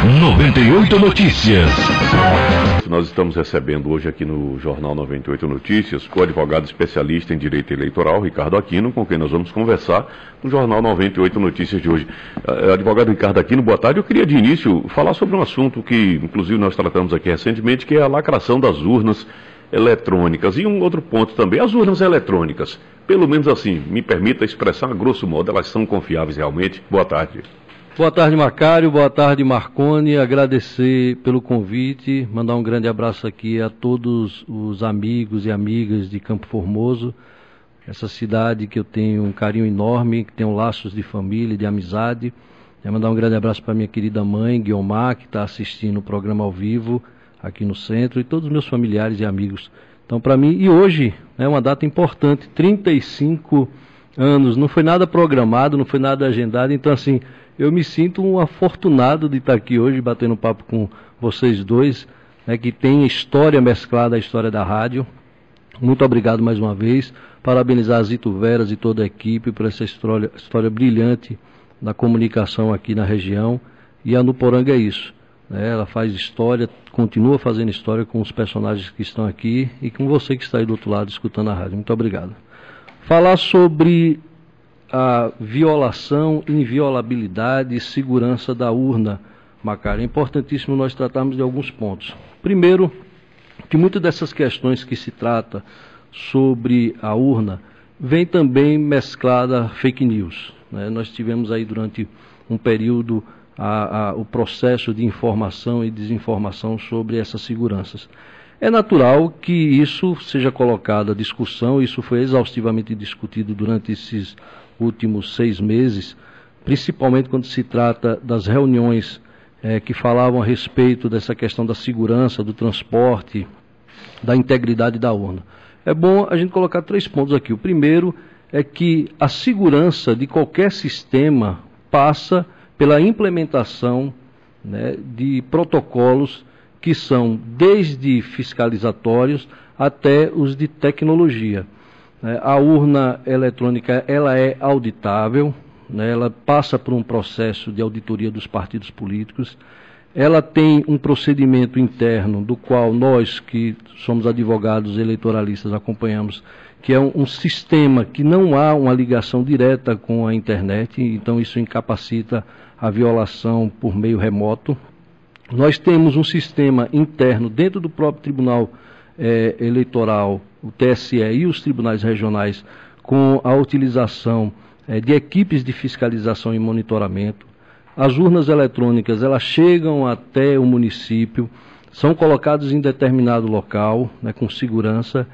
98 Notícias. Nós estamos recebendo hoje aqui no Jornal 98 Notícias o advogado especialista em direito eleitoral, Ricardo Aquino, com quem nós vamos conversar no Jornal 98 Notícias de hoje. Advogado Ricardo Aquino, boa tarde. Eu queria de início falar sobre um assunto que, inclusive, nós tratamos aqui recentemente, que é a lacração das urnas eletrônicas. E um outro ponto também, as urnas eletrônicas. Pelo menos assim, me permita expressar, a grosso modo, elas são confiáveis realmente? Boa tarde. Boa tarde, Macário. Boa tarde, Marconi. Agradecer pelo convite, mandar um grande abraço aqui a todos os amigos e amigas de Campo Formoso, essa cidade que eu tenho um carinho enorme, que tenho laços de família, de amizade. Mandar um grande abraço para minha querida mãe, Guiomar, que está assistindo o programa ao vivo aqui no centro, e todos os meus familiares e amigos. Então, para mim, e hoje é uma data importante, 35 anos, não foi nada programado, não foi nada agendado, então assim, eu me sinto um afortunado de estar aqui hoje batendo papo com vocês dois, né, que tem história mesclada à história da rádio. Muito obrigado mais uma vez. Parabenizar a Zito Veras e toda a equipe por essa história brilhante da comunicação aqui na região. E a Nuporanga é isso, né? Ela faz história, continua fazendo história com os personagens que estão aqui e com você que está aí do outro lado escutando a rádio. Muito obrigado. Falar sobre a violação, inviolabilidade e segurança da urna, Macário. É importantíssimo nós tratarmos de alguns pontos. Primeiro, que muitas dessas questões que se trata sobre a urna vem também mesclada fake news, né? Nós tivemos aí durante um período o processo de informação e desinformação sobre essas seguranças. É natural que isso seja colocado à discussão, isso foi exaustivamente discutido durante esses últimos 6 meses, principalmente quando se trata das reuniões que falavam a respeito dessa questão da segurança, do transporte, da integridade da urna. É bom a gente colocar 3 pontos aqui. O primeiro é que a segurança de qualquer sistema passa pela implementação, né, de protocolos que são desde fiscalizatórios até os de tecnologia. A urna eletrônica, ela é auditável, né, ela passa por um processo de auditoria dos partidos políticos, ela tem um procedimento interno do qual nós, que somos advogados eleitoralistas, acompanhamos, que é um sistema que não há uma ligação direta com a internet, então isso incapacita a violação por meio remoto. Nós temos um sistema interno dentro do próprio Tribunal Eleitoral, o TSE e os tribunais regionais, com a utilização de equipes de fiscalização e monitoramento. As urnas eletrônicas, elas chegam até o município, são colocadas em determinado local, né, com segurança.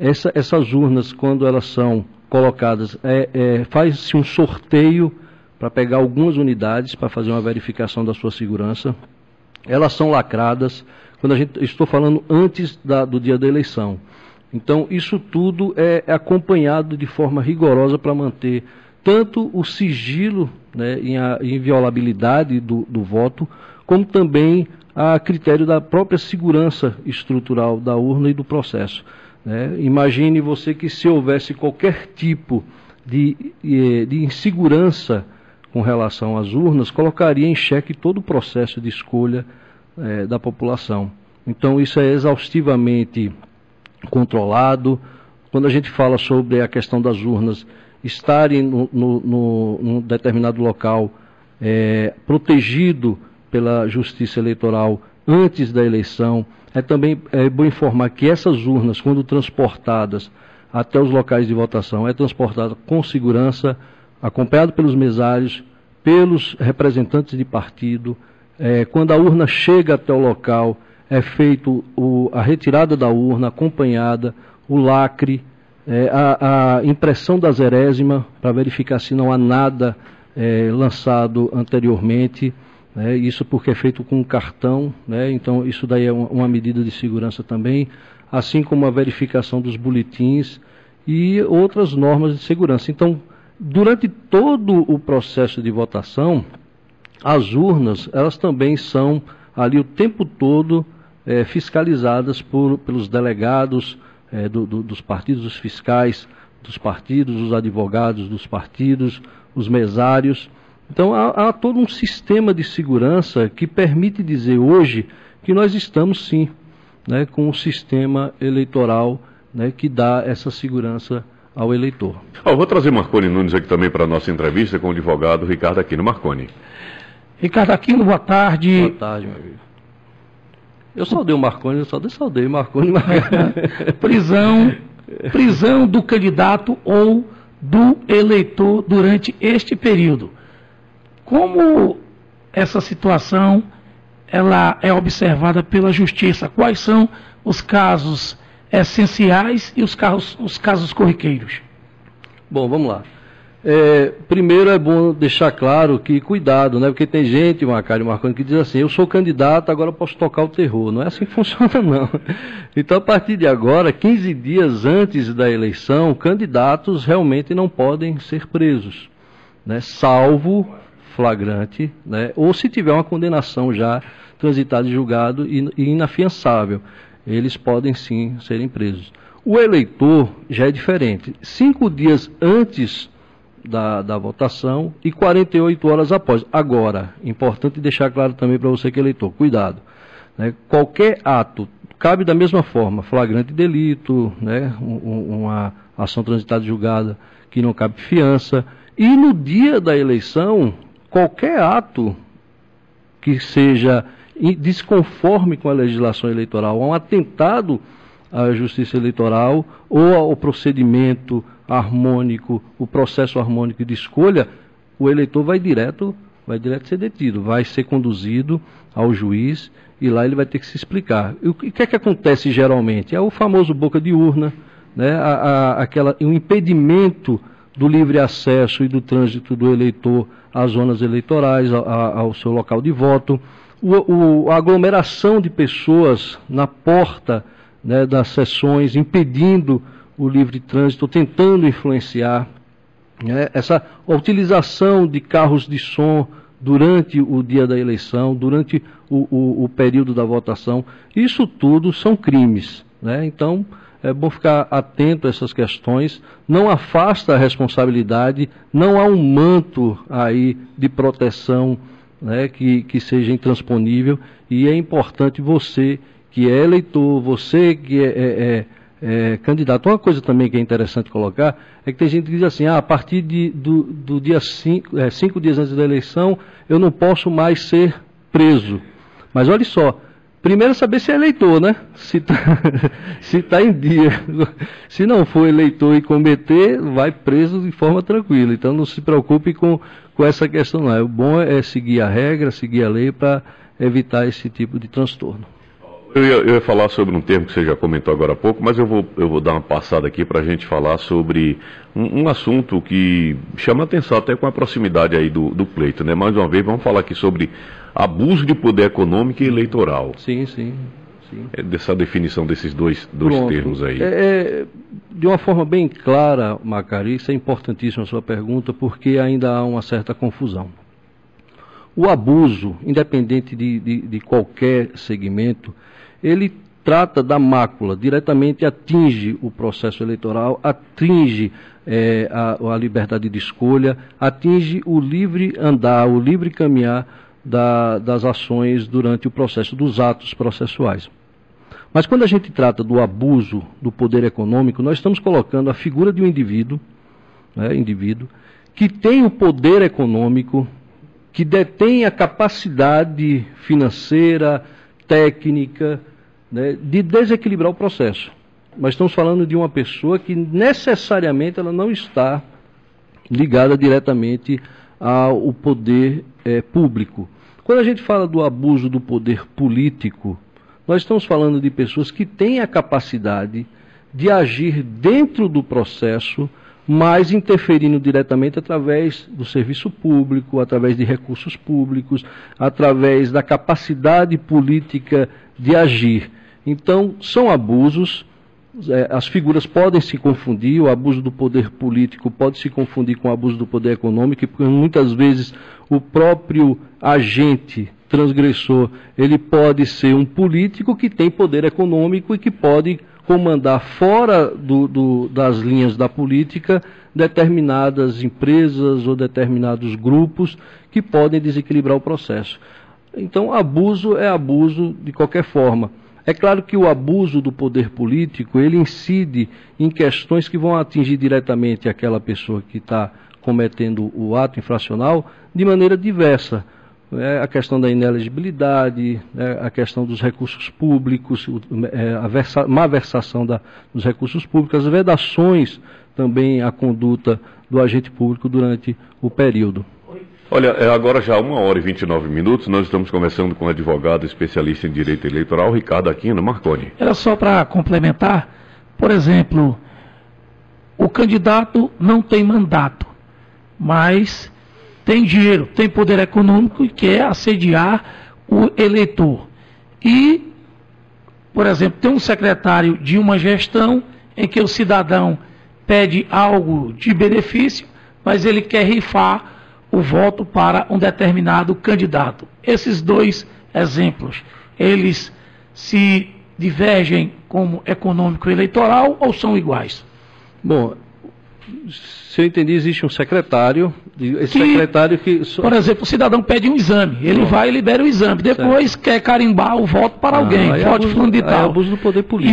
Essas urnas, quando elas são colocadas, faz-se um sorteio para pegar algumas unidades, para fazer uma verificação da sua segurança. Elas são lacradas, estou falando antes do dia da eleição. Então, isso tudo é acompanhado de forma rigorosa para manter tanto o sigilo, né, e a inviolabilidade do voto, como também a critério da própria segurança estrutural da urna e do processo, né? Imagine você que se houvesse qualquer tipo de insegurança com relação às urnas, colocaria em xeque todo o processo de escolha da população. Então isso é exaustivamente controlado. Quando a gente fala sobre a questão das urnas estarem num determinado local protegido pela Justiça Eleitoral antes da eleição, também bom informar que essas urnas, quando transportadas até os locais de votação, transportada com segurança, acompanhado pelos mesários, pelos representantes de partido. Quando a urna chega até o local, é feito a retirada da urna, acompanhada, o lacre, a impressão da zerésima, para verificar se não há nada lançado anteriormente, né? Isso porque é feito com cartão, né? Então isso daí é uma medida de segurança também, assim como a verificação dos boletins e outras normas de segurança. Então, durante todo o processo de votação, as urnas, elas também são ali o tempo todo fiscalizadas pelos delegados dos partidos, os fiscais dos partidos, os advogados dos partidos, os mesários, Então há todo um sistema de segurança que permite dizer hoje que nós estamos sim, né, com um sistema eleitoral, né, que dá essa segurança ao eleitor. Eu vou trazer Marconi Nunes aqui também para a nossa entrevista com o advogado Ricardo Aquino. Marconi. Ricardo Aquino, boa tarde. Boa tarde, meu amigo. Eu saudei o Marconi, saudei Marconi. Prisão do candidato ou do eleitor durante este período. Como essa situação ela é observada pela Justiça? Quais são os casos essenciais e os casos corriqueiros? Bom, vamos lá. Primeiro é bom deixar claro que cuidado, né? Porque tem gente, Macário Marconi, que diz assim: eu sou candidato, agora eu posso tocar o terror. Não é assim que funciona, não. Então, a partir de agora, 15 dias antes da eleição, candidatos realmente não podem ser presos, né? Salvo flagrante, né? Ou se tiver uma condenação já transitada em julgado e inafiançável, eles podem sim serem presos. O eleitor já é diferente. 5 dias antes da votação e 48 horas após. Agora, importante deixar claro também para você que é eleitor, cuidado, né? Qualquer ato, cabe da mesma forma, flagrante delito, né? Uma ação transitada e julgada que não cabe fiança, e no dia da eleição, qualquer ato que seja desconforme com a legislação eleitoral, um atentado à justiça eleitoral ou ao procedimento harmônico, o processo harmônico de escolha, o eleitor vai direto ser detido, vai ser conduzido ao juiz e lá ele vai ter que se explicar. O que é que acontece geralmente? É o famoso boca de urna, né? O impedimento do livre acesso e do trânsito do eleitor às zonas eleitorais, ao seu local de voto, a aglomeração de pessoas na porta, né, das sessões, impedindo o livre trânsito, tentando influenciar, né, a utilização de carros de som durante o dia da eleição, durante o período da votação, isso tudo são crimes, né? Então, é bom ficar atento a essas questões, não afasta a responsabilidade, não há um manto aí de proteção, né, que seja intransponível, e é importante você que é eleitor, você que é candidato. Uma coisa também que é interessante colocar é que tem gente que diz assim: a partir do dia 5 dias antes da eleição eu não posso mais ser preso. Mas olha só, primeiro saber se é eleitor, né? Se tá em dia. Se não for eleitor e cometer, vai preso de forma tranquila. Então não se preocupe com essa questão não. O bom é seguir a regra, seguir a lei para evitar esse tipo de transtorno. Eu ia falar sobre um termo que você já comentou agora há pouco, mas eu vou dar uma passada aqui para a gente falar sobre um assunto que chama a atenção até com a proximidade aí do pleito, né? Mais uma vez, vamos falar aqui sobre abuso de poder econômico e eleitoral. Sim. Dessa definição desses dois termos aí. De uma forma bem clara, Macari, isso é importantíssima a sua pergunta, porque ainda há uma certa confusão. O abuso, independente de qualquer segmento, ele trata da mácula, diretamente atinge o processo eleitoral, atinge a liberdade de escolha, atinge o livre andar, o livre caminhar das ações durante o processo, dos atos processuais. Mas quando a gente trata do abuso do poder econômico, nós estamos colocando a figura de um indivíduo que tem o poder econômico, que detém a capacidade financeira, técnica, né, de desequilibrar o processo. Mas estamos falando de uma pessoa que necessariamente ela não está ligada diretamente ao poder público. Quando a gente fala do abuso do poder político, nós estamos falando de pessoas que têm a capacidade de agir dentro do processo, mas interferindo diretamente através do serviço público, através de recursos públicos, através da capacidade política de agir. Então, são abusos, as figuras podem se confundir, o abuso do poder político pode se confundir com o abuso do poder econômico, porque muitas vezes o próprio agente transgressor, ele pode ser um político que tem poder econômico e que pode comandar fora das linhas da política determinadas empresas ou determinados grupos que podem desequilibrar o processo. Então, abuso é abuso de qualquer forma. É claro que o abuso do poder político, ele incide em questões que vão atingir diretamente aquela pessoa que está cometendo o ato infracional de maneira diversa. A questão da inelegibilidade, a questão dos recursos públicos, a má versação dos recursos públicos, as vedações também à conduta do agente público durante o período. Olha, agora já 1h29, nós estamos conversando com o advogado especialista em direito eleitoral, Ricardo Aquino Marconi. Era só para complementar, por exemplo, o candidato não tem mandato, mas tem dinheiro, tem poder econômico e quer assediar o eleitor. E, por exemplo, tem um secretário de uma gestão em que o cidadão pede algo de benefício, mas ele quer rifar o voto para um determinado candidato. Esses dois exemplos, eles se divergem como econômico e eleitoral ou são iguais? Bom, se eu entendi, existe um secretário, secretário que... Por exemplo, o cidadão pede um exame, ele vai e libera o exame, depois quer carimbar o voto para alguém, voto fulano de tal. É abuso do poder político.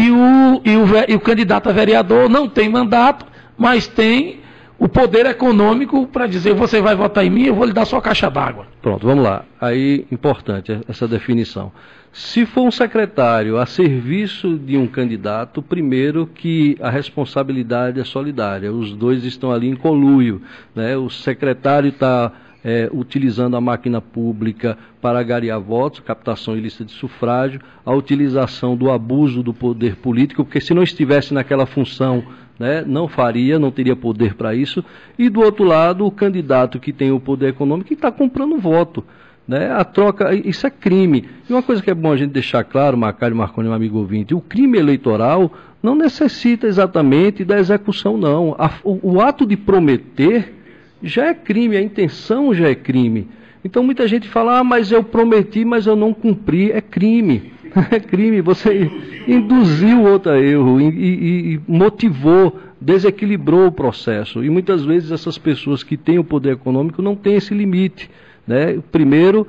E o candidato a vereador não tem mandato, mas tem o poder econômico para dizer, você vai votar em mim, eu vou lhe dar sua caixa d'água. Pronto, vamos lá. Aí, importante essa definição. Se for um secretário a serviço de um candidato, primeiro que a responsabilidade é solidária. Os dois estão ali em conluio, né? O secretário está utilizando a máquina pública para angariar votos, captação ilícita de sufrágio, a utilização do abuso do poder político, porque se não estivesse naquela função, né, não faria, não teria poder para isso. E do outro lado, o candidato que tem o poder econômico que está comprando voto. Né? A troca, isso é crime. E uma coisa que é bom a gente deixar claro, Macário Marconi, um amigo ouvinte, o crime eleitoral não necessita exatamente da execução, não. O ato de prometer já é crime, a intenção já é crime. Então muita gente fala, mas eu prometi, mas eu não cumpri, é crime. É crime, você induziu outro erro e motivou, desequilibrou o processo. E muitas vezes essas pessoas que têm o poder econômico não têm esse limite. Né? Primeiro,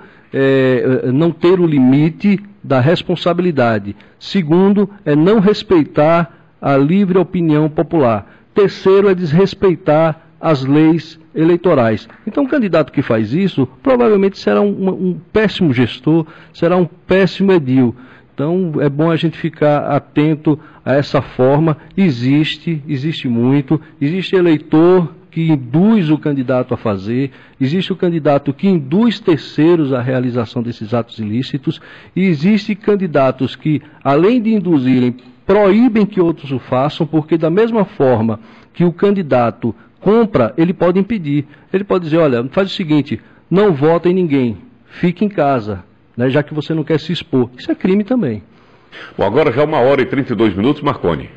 não ter o limite da responsabilidade. Segundo, é não respeitar a livre opinião popular. Terceiro, é desrespeitar as leis eleitorais. Então, um candidato que faz isso, provavelmente será um péssimo gestor, será um péssimo edil. Então, é bom a gente ficar atento a essa forma. Existe muito, existe eleitor que induz o candidato a fazer, existe o candidato que induz terceiros à realização desses atos ilícitos, e existem candidatos que, além de induzirem, proíbem que outros o façam, porque da mesma forma que o candidato compra, ele pode impedir. Ele pode dizer, olha, faz o seguinte, não vota em ninguém, fique em casa, né, já que você não quer se expor. Isso é crime também. Bom, agora já 1h32, Marconi.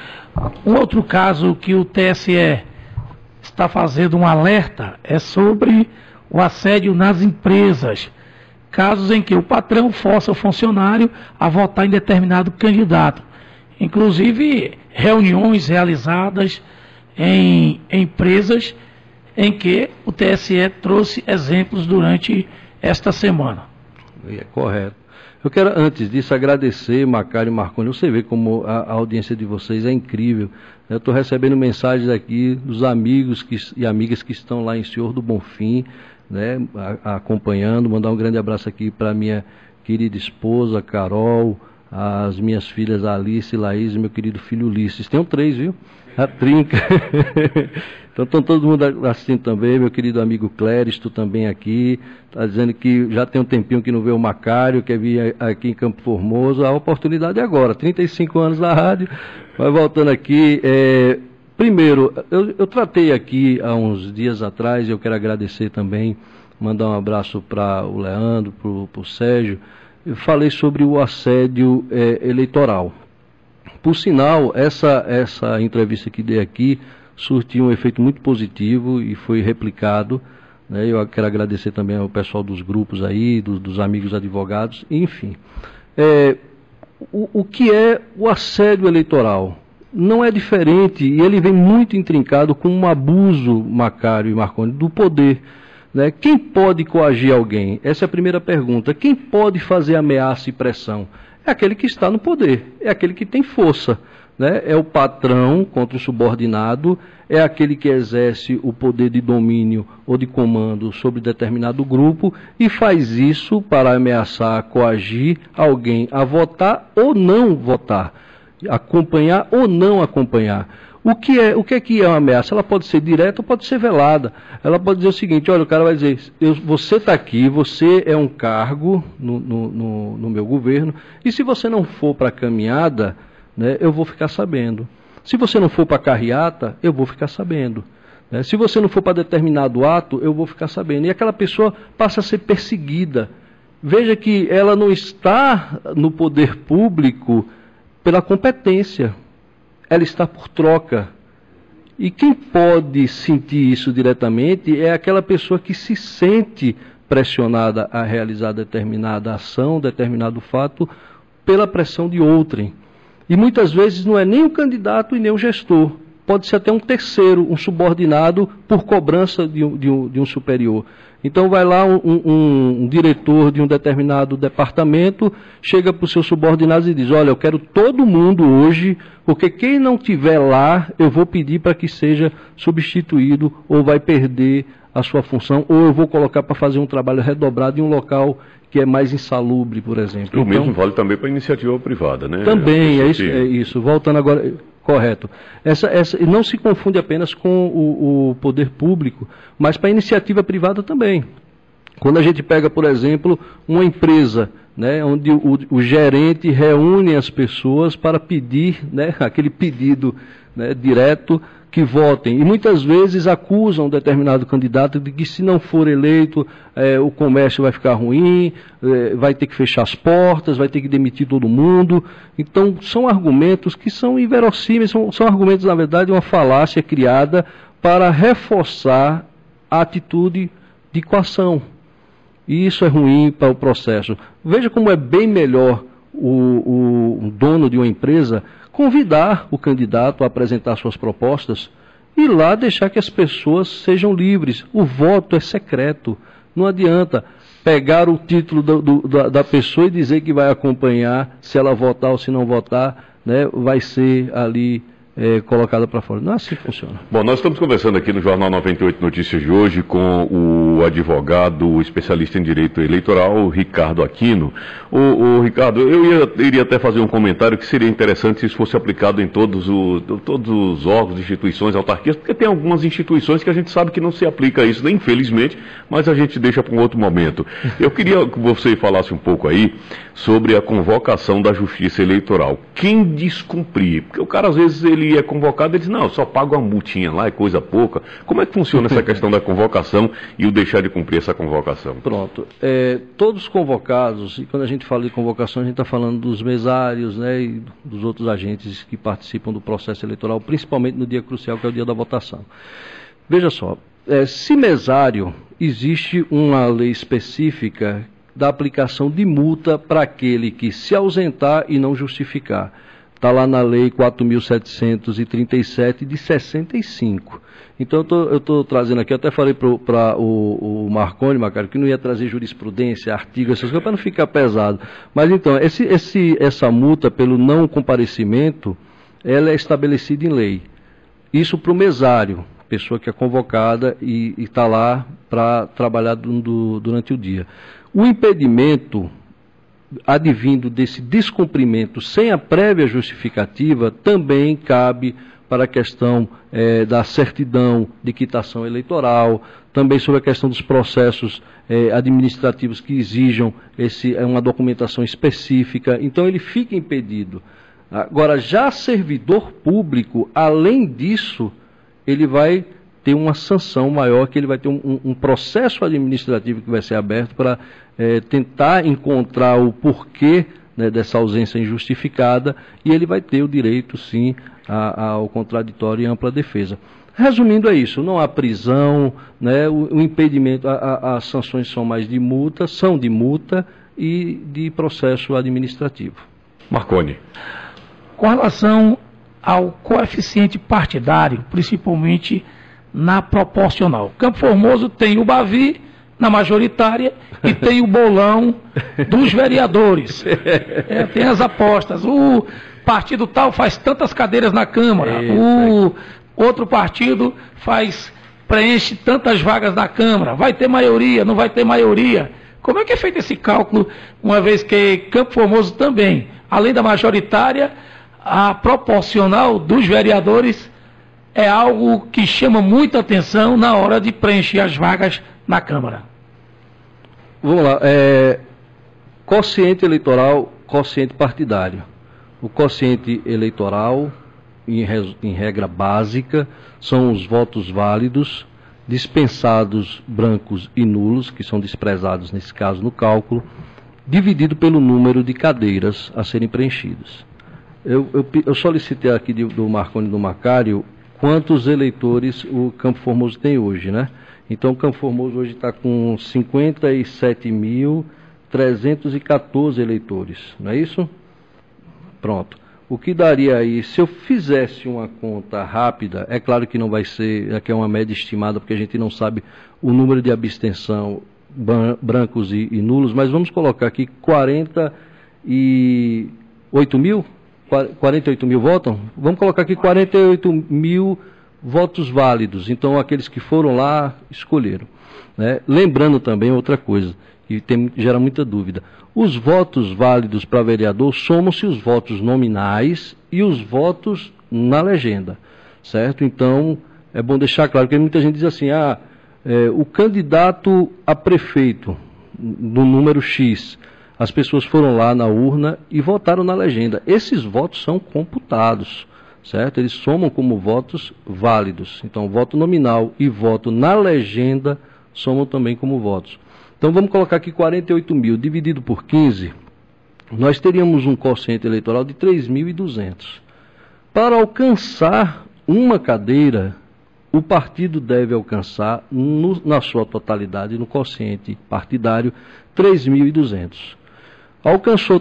Um outro caso que o TSE está fazendo um alerta é sobre o assédio nas empresas. Casos em que o patrão força o funcionário a votar em determinado candidato. Inclusive, reuniões realizadas em empresas em que o TSE trouxe exemplos durante esta semana. É correto. Eu quero, antes disso, agradecer, Macário e Marconi. Você vê como a audiência de vocês é incrível. Eu estou recebendo mensagens aqui dos amigos e amigas que estão lá em Senhor do Bonfim, né, acompanhando. Mandar um grande abraço aqui para minha querida esposa, Carol, as minhas filhas Alice e Laís e meu querido filho Ulisses. Tem 3, viu? A trinca. Então estão todo mundo assistindo também, meu querido amigo Cléristo também aqui, está dizendo que já tem um tempinho que não vê o Macário, quer vir aqui em Campo Formoso, a oportunidade é agora, 35 anos na rádio, mas voltando aqui, primeiro, eu tratei aqui há uns dias atrás, eu quero agradecer também, mandar um abraço para o Leandro, para o Sérgio, eu falei sobre o assédio eleitoral. Por sinal, essa entrevista que dei aqui surtiu um efeito muito positivo e foi replicado, né? Eu quero agradecer também ao pessoal dos grupos aí, dos amigos advogados, enfim. o que é o assédio eleitoral? Não é diferente, e ele vem muito intrincado com um abuso, Macário e Marconi, do poder. Né? Quem pode coagir alguém? Essa é a primeira pergunta. Quem pode fazer ameaça e pressão? É aquele que está no poder, é aquele que tem força. Né? É o patrão contra o subordinado, é aquele que exerce o poder de domínio ou de comando sobre determinado grupo e faz isso para ameaçar, coagir alguém a votar ou não votar, acompanhar ou não acompanhar. O que é uma ameaça? Ela pode ser direta ou pode ser velada. Ela pode dizer o seguinte, olha, o cara vai dizer, você está aqui, você é um cargo no meu governo, e se você não for para a caminhada, né, eu vou ficar sabendo. Se você não for para a carreata, eu vou ficar sabendo. Né? Se você não for para determinado ato, eu vou ficar sabendo. E aquela pessoa passa a ser perseguida. Veja que ela não está no poder público pela competência. Ela está por troca. E quem pode sentir isso diretamente é aquela pessoa que se sente pressionada a realizar determinada ação, determinado fato, pela pressão de outrem. E muitas vezes não é nem o candidato e nem o gestor. Pode ser até um terceiro, um subordinado, por cobrança de um superior. Então vai lá um diretor de um determinado departamento, chega para os seus subordinados e diz, olha, eu quero todo mundo hoje, porque quem não estiver lá, eu vou pedir para que seja substituído, ou vai perder a sua função, ou eu vou colocar para fazer um trabalho redobrado em um local que é mais insalubre, por exemplo. O mesmo vale também para a iniciativa privada, né? Também, é isso. Voltando agora, correto. Não se confunde apenas com o poder público, mas para a iniciativa privada também. Quando a gente pega, por exemplo, uma empresa, né, onde o gerente reúne as pessoas para pedir, né, aquele pedido, né, direto, que votem. E muitas vezes acusam um determinado candidato de que se não for eleito, o comércio vai ficar ruim, vai ter que fechar as portas, vai ter que demitir todo mundo. Então, são argumentos que são inverossímeis, são argumentos, na verdade, uma falácia criada para reforçar a atitude de coação. E isso é ruim para o processo. Veja como é bem melhor o dono de uma empresa convidar o candidato a apresentar suas propostas e lá deixar que as pessoas sejam livres. O voto é secreto. Não adianta pegar o título da pessoa e dizer que vai acompanhar, se ela votar ou se não votar, né, vai ser ali colocada para fora. Não é assim que funciona. Bom, nós estamos conversando aqui no Jornal 98 Notícias de hoje com o advogado, o especialista em direito eleitoral, Ricardo Aquino. O Ricardo, eu iria até fazer um comentário que seria interessante se isso fosse aplicado em todos os órgãos, instituições, autarquias, porque tem algumas instituições que a gente sabe que não se aplica isso, né, infelizmente, mas a gente deixa para um outro momento. Eu queria que você falasse um pouco aí sobre a convocação da Justiça Eleitoral. Quem descumprir? Porque o cara, às vezes, ele é convocado e diz, não, eu só pago uma multinha lá, é coisa pouca. Como é que funciona essa questão da convocação e o deixar de cumprir essa convocação? Pronto. Todos convocados, e quando a gente fala de convocação, a gente está falando dos mesários, né, e dos outros agentes que participam do processo eleitoral, principalmente no dia crucial, que é o dia da votação. Veja só, se mesário, existe uma lei específica da aplicação de multa para aquele que se ausentar e não justificar. Está lá na lei 4.737 de 65. Então eu estou trazendo aqui, eu até falei para o Marconi, Macário, que não ia trazer jurisprudência, artigo, essas coisas, para não ficar pesado. Mas então, essa multa pelo não comparecimento, ela é estabelecida em lei. Isso para o mesário, pessoa que é convocada e está lá para trabalhar durante o dia. O impedimento advindo desse descumprimento sem a prévia justificativa também cabe para a questão da certidão de quitação eleitoral, também sobre a questão dos processos administrativos que exijam uma documentação específica. Então ele fica impedido. Agora, já servidor público, além disso, ele vai ter uma sanção maior, que ele vai ter um processo administrativo que vai ser aberto para tentar encontrar o porquê, né, dessa ausência injustificada, e ele vai ter o direito, sim, ao contraditório e ampla defesa. Resumindo, é isso, não há prisão, né, o impedimento, as sanções são mais de multa, e de processo administrativo. Marconi. Com relação ao coeficiente partidário, principalmente na proporcional. Campo Formoso tem o Bavi na majoritária e tem o bolão dos vereadores. Tem as apostas. O partido tal faz tantas cadeiras na Câmara, o outro partido preenche tantas vagas na Câmara, vai ter maioria, não vai ter maioria. Como é que é feito esse cálculo, uma vez que Campo Formoso também, além da majoritária, a proporcional dos vereadores é algo que chama muita atenção na hora de preencher as vagas na Câmara? Vamos lá, quociente eleitoral, quociente partidário. O quociente eleitoral, em regra básica, são os votos válidos, dispensados brancos e nulos, que são desprezados nesse caso no cálculo, dividido pelo número de cadeiras a serem preenchidas. Eu solicitei aqui do Marconi e do Macário quantos eleitores o Campo Formoso tem hoje, né? Então o Campo Formoso hoje está com 57.314 eleitores, não é isso? Pronto. O que daria aí, se eu fizesse uma conta rápida, é claro que não vai ser, aqui é uma média estimada, porque a gente não sabe o número de abstenção, brancos e nulos, mas vamos colocar aqui 48 mil votam? Vamos colocar aqui 48 mil votos válidos, então aqueles que foram lá escolheram, né? Lembrando também outra coisa, que gera muita dúvida, os votos válidos para vereador somam-se os votos nominais e os votos na legenda, certo? Então é bom deixar claro, porque muita gente diz assim, o candidato a prefeito do número X, as pessoas foram lá na urna e votaram na legenda. Esses votos são computados, certo? Eles somam como votos válidos. Então, voto nominal e voto na legenda somam também como votos. Então, vamos colocar aqui 48 mil dividido por 15, nós teríamos um quociente eleitoral de 3.200. Para alcançar uma cadeira, o partido deve alcançar, na sua totalidade, no quociente partidário, 3.200. Alcançou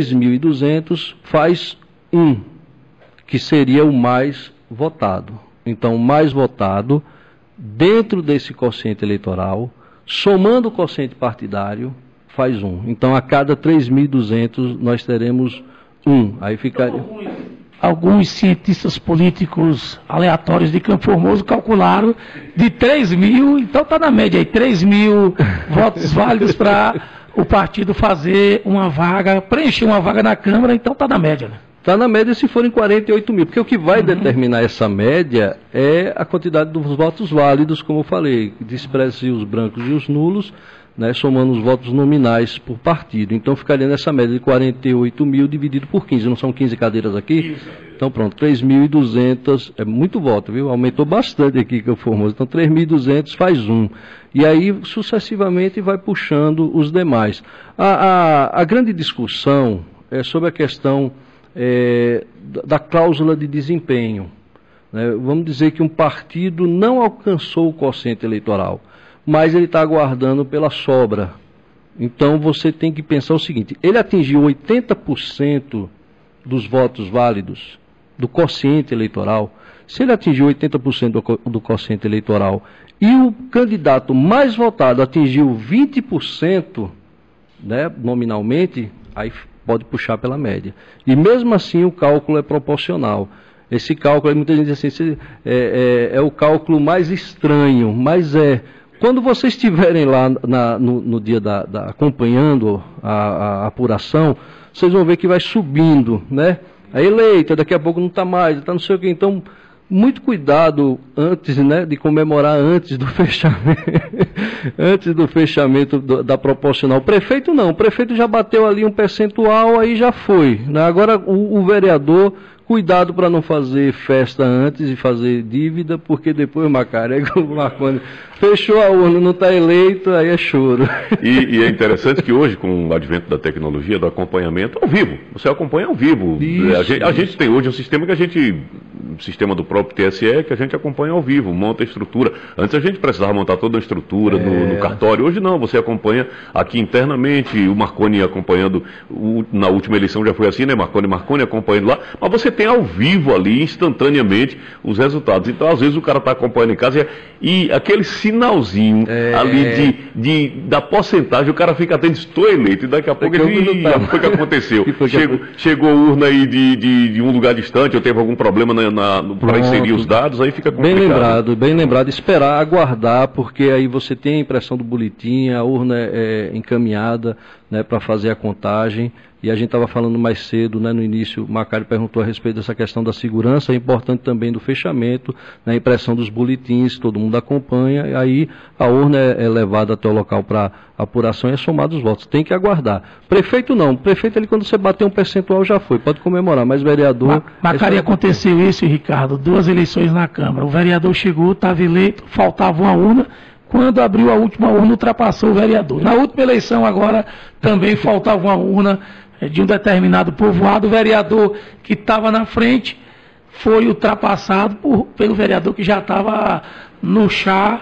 3.200, faz 1, que seria o mais votado. Então, o mais votado, dentro desse quociente eleitoral, somando o quociente partidário, faz 1. Então, a cada 3.200, nós teremos 1. Aí ficaria... Alguns cientistas políticos aleatórios de Campo Formoso calcularam de 3.000, então está na média aí, 3.000 votos válidos para o partido fazer uma vaga, preencher uma vaga na Câmara, então está na média, né? Está na média se forem 48 mil, porque o que vai determinar essa média é a quantidade dos votos válidos, como eu falei, despreze os brancos e os nulos, né, somando os votos nominais por partido. Então ficaria nessa média de 48 mil dividido por 15, não são 15 cadeiras aqui? Isso. Então pronto, 3.200, é muito voto, viu? Aumentou bastante aqui que eu Formoso, então 3.200 faz 1. E aí sucessivamente vai puxando os demais. A grande discussão é sobre a questão da cláusula de desempenho, né? Vamos dizer que um partido não alcançou o quociente eleitoral, mas ele está aguardando pela sobra. Então você tem que pensar o seguinte, ele atingiu 80% dos votos válidos do quociente eleitoral. Se ele atingiu 80% do quociente eleitoral e o candidato mais votado atingiu 20%, né, nominalmente, aí pode puxar pela média. E mesmo assim o cálculo é proporcional. Esse cálculo, muita gente diz assim, é o cálculo mais estranho, mas quando vocês estiverem lá no dia acompanhando a apuração, vocês vão ver que vai subindo, né? A eleita, daqui a pouco não está mais, está não sei o quê. Então, muito cuidado antes, né, de comemorar antes do fechamento, antes do fechamento da proporcional. O prefeito não, o prefeito já bateu ali um percentual, aí já foi, né? Agora o vereador, cuidado para não fazer festa antes e fazer dívida, porque depois, Macário, aí o Marconi fechou a urna, não está eleito, aí é choro. E é interessante que hoje, com o advento da tecnologia, do acompanhamento ao vivo, você acompanha ao vivo. Isso, a gente tem hoje um sistema que a gente sistema do próprio TSE que a gente acompanha ao vivo, monta a estrutura. Antes a gente precisava montar toda a estrutura no cartório, hoje não, você acompanha aqui internamente, o Marconi acompanhando, na última eleição já foi assim, né, Marconi acompanhando lá, mas você tem ao vivo ali, instantaneamente, os resultados. Então, às vezes, o cara está acompanhando em casa e aquele sinalzinho ali da porcentagem, o cara fica atento, estou eleito, e daqui a pouco ele foi o que aconteceu. Chegou urna aí de um lugar distante, ou teve algum problema para inserir os dados, aí fica complicado. Bem lembrado, esperar, aguardar, porque aí você tem a impressão do boletim, a urna é encaminhada, né, para fazer a contagem. E a gente estava falando mais cedo, né, no início, o Macário perguntou a respeito dessa questão da segurança, é importante também do fechamento, na impressão dos boletins, todo mundo acompanha, e aí a urna é levada até o local para apuração e é somado os votos. Tem que aguardar. Prefeito não, prefeito ele quando você bater um percentual já foi, pode comemorar, mas vereador... Macário, aconteceu isso, Ricardo, 2 eleições na Câmara, o vereador chegou, estava eleito, faltava uma urna, quando abriu a última urna, ultrapassou o vereador. Na última eleição agora, também faltava uma urna de um determinado povoado, o vereador que estava na frente foi ultrapassado pelo vereador que já estava no chá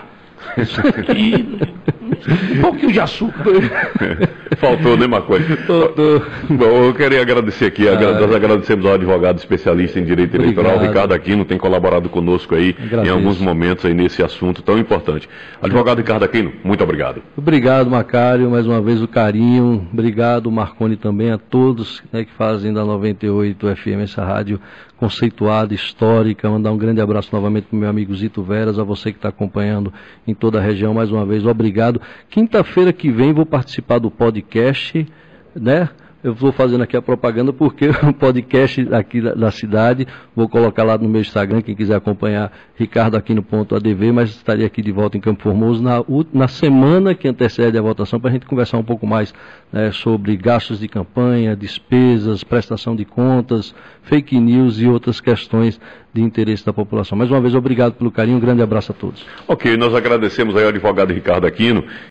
e um pouquinho de açúcar. Faltou, né, Marconi? Faltou. Bom, eu queria agradecer aqui, nós agradecemos ao advogado especialista em direito eleitoral, Ricardo Aquino, tem colaborado conosco aí em alguns momentos aí nesse assunto tão importante. Advogado Ricardo Aquino, muito obrigado. Obrigado, Macário, mais uma vez o carinho, obrigado, Marconi, também a todos, né, que fazem da 98 FM essa rádio conceituada, histórica. Mandar um grande abraço novamente para o meu amigo Zito Veras, a você que está acompanhando em toda a região, mais uma vez, obrigado. Quinta-feira que vem vou participar do podcast, né? Eu vou fazendo aqui a propaganda porque o podcast aqui da cidade, vou colocar lá no meu Instagram, quem quiser acompanhar, ricardoaquino.adv, mas estaria aqui de volta em Campo Formoso na semana que antecede a votação, para a gente conversar um pouco mais, né, sobre gastos de campanha, despesas, prestação de contas, fake news e outras questões de interesse da população. Mais uma vez, obrigado pelo carinho, um grande abraço a todos. Ok, nós agradecemos aí ao advogado Ricardo Aquino.